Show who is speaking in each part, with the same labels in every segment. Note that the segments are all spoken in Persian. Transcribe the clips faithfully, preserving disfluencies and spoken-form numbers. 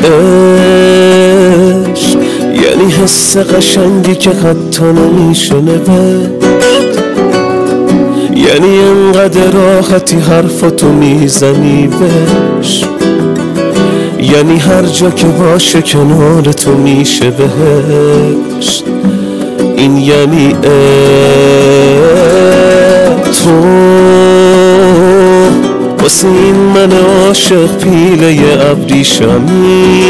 Speaker 1: عشق یعنی حس قشنگی که حتی نمیشه نوشت، یعنی انقدر راحتی حرفاتو میزنی بهش، یعنی هر جا که باشه کنار تو میشه بهشت. این یعنی عشق. تو واسه این من عاشق پیله ابریشمی،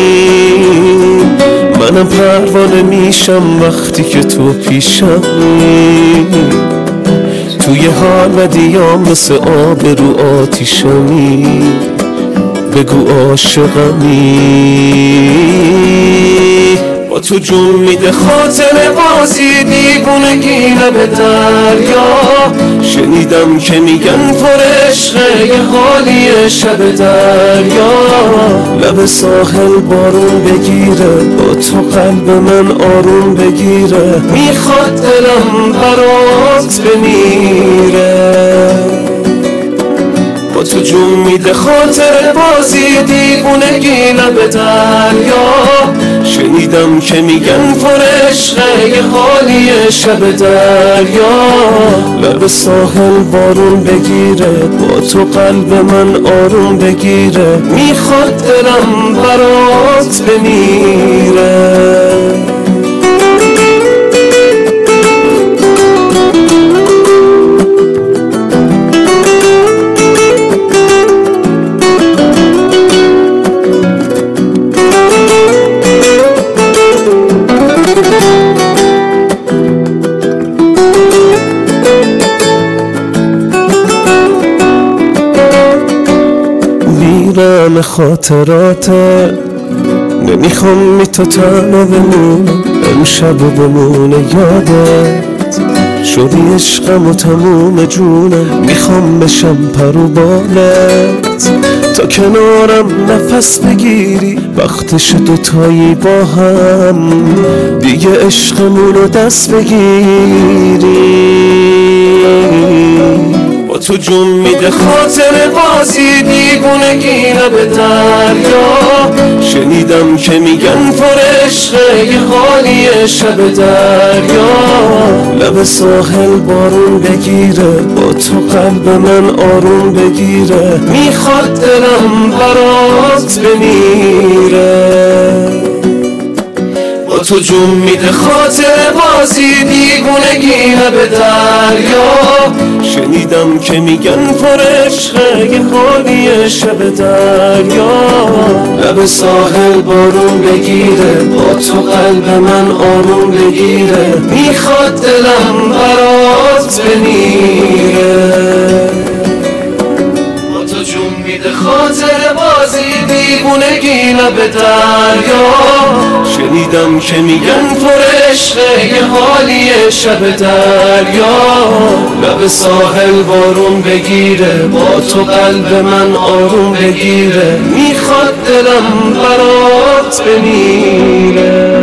Speaker 1: منم پروانه میشم وقتی که تو پیشمی. توی حال و دیام مثل آب رو آتیشمی، بگو عاشقمی. با تو جون میده خاطر بازی دیوونگی لب دریا، شنیدم که میگن پر عشقه یه حالی شب دریا. لب ساحل بارون بگیره، با تو قلب من آروم بگیره، میخواد دلم برات بمیره. با تو جون میده خاطر بازی دیوونگی لب دریا، شنیدم که میگن پر عشقه یه حالی شب دریا. لب ساحل بارون بگیره، با تو قلب من آروم بگیره، میخواد دلم برات بمیره. میرم خاطراته، نمیخوام می تو تنها بمونم، امشب و بمونه یادت. شدی عشقم و تموم جونم، میخوام بشم پرو بالت، تا کنارم نفس بگیری، وقتش دوتایی با هم دیگه عشقمونو دست بگیری. با تو جون میده خاطر بازی دیوونگی لب دریا، شنیدم که میگن پر عشقه یه حالی شب دریا. لب ساحل بارون بگیره، با تو قلب من آروم بگیره، میخواد دلم برات بمیره. با تو جون میده خاطر بازی دیوونگی لب دریا، شنیدم که میگن پر عشقه یه حالی شب دریا. لب ساحل بارون بگیره، با تو قلب من آروم بگیره، میخواد دلم برات بمیره. با تو جون میده خاطر بازی دیوونگی لب دریا، شنیدم که میگن پر عشقه یه حالی شب دریا. لب ساحل بارون بگیره، با تو قلب من آروم بگیره، میخواد دلم برات بمیره.